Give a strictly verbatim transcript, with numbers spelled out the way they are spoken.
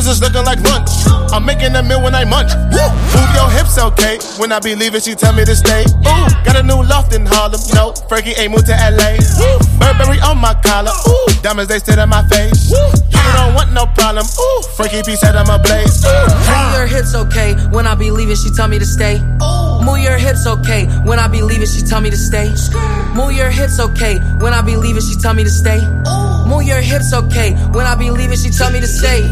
diamonds is looking like lunch. I'm making a meal when I munch. Move your hips, okay? When I be leaving, she tell me to stay. Ooh, got a new loft in Harlem. No, Frankie ain't moved to L A. Burberry on my collar. Ooh, diamonds they sit on my face. You don't want no problem. Ooh, Frankie P said I'm a blaze. Move your hips, okay? When I be leaving, she tell me to stay. Move your hips, okay? When I be leaving, she tell me to stay. Move your hips, okay? When I be leaving, she tell me to stay. Move your hips, okay? When I be leaving, she tell me to stay.